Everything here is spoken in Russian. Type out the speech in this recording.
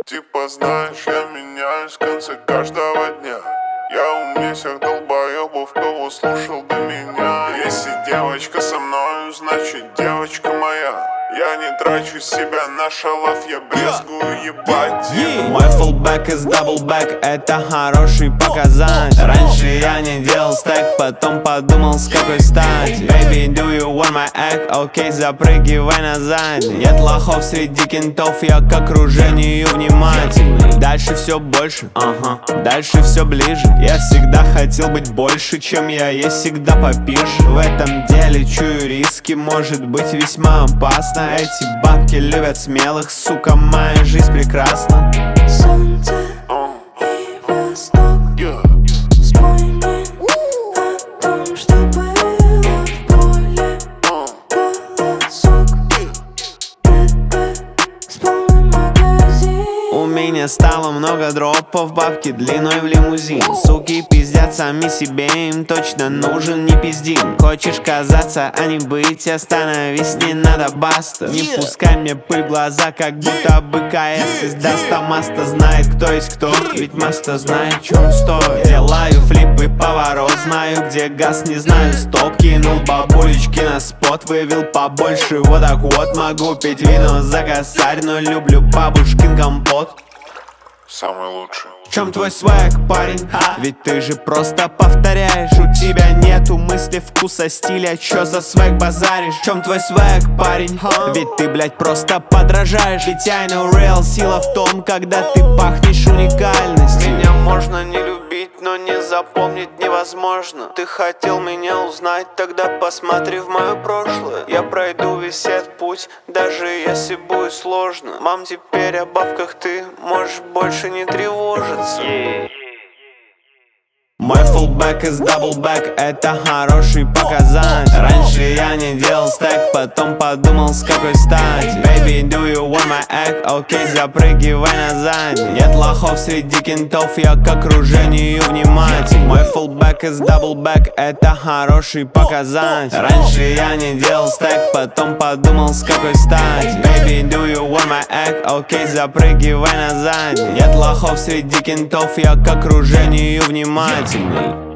Типа знаешь, я меняюсь в конце каждого дня. Я умнее всех долбоебов, кто услышал до меня. Если девочка со мною, значит девочка моя. Я не трачу себя на шалав, я брезгую ебать. Мой фулбэк из даблбэк, это хороший показатель. Раньше я не делал стэк, потом подумал с какой стати. Baby, do you want my egg? Окей, запрыгивай назад. Нет лохов среди кентов, я к окружению внимательный. Дальше все больше, дальше все ближе. Я всегда хотел быть больше, чем я есть, всегда попишь. В этом деле чую риски, может быть весьма опасно. Эти бабки любят смелых, сука, моя жизнь прекрасна. Солнце и восток. Вспомни о том, что было в поле. Голосок ТП с полным магазин. У меня стало много дропов, бабки длиной в лимузин. Суки пиздят сами себе, им точно нужен не пиздин. Хочешь казаться, а не быть, остановись, не надо, баста. Не пускай мне пыль в глаза, как будто бы КС издаст. А Маста знает, кто есть кто, ведь Маста знает, чё он стоит. Делаю флипы, поворот, знаю, где газ, не знаю, стоп. Кинул бабулечки на спот, вывел побольше, вот так вот. Могу пить вино за косарь, но люблю бабушкин компот. Самый лучший. В чем твой свэг, парень? Ведь ты же просто повторяешь. У тебя нету мысли, вкуса, стиля. Чё за свэг базаришь? В чем твой свэг, парень? Ведь ты, блядь, просто подражаешь. Ведь I know real, сила в том, когда ты пахнешь уникальностью. Меня можно не любить, но не запомнить невозможно. Ты хотел меня узнать, тогда посмотри в мое прошлое. Я пройду весь этот путь, даже если будет сложно. Мам, теперь о бабках ты можешь больше не тревожиться. Мой фулбэк из даблбэк, это хороший показатель. Раньше я не делал стэк, потом подумал с какой стати. Baby, do you want my egg? Окей, запрыгивай назад. Нет лохов среди кентов, я к окружению внимательный. Мой фулбэк из даблбэк, это хороший показатель. Раньше я не делал стэк, потом подумал с какой стати. Baby, do you want my egg? Окей, запрыгивай назад. Нет лохов среди кентов, я к окружению внимательный.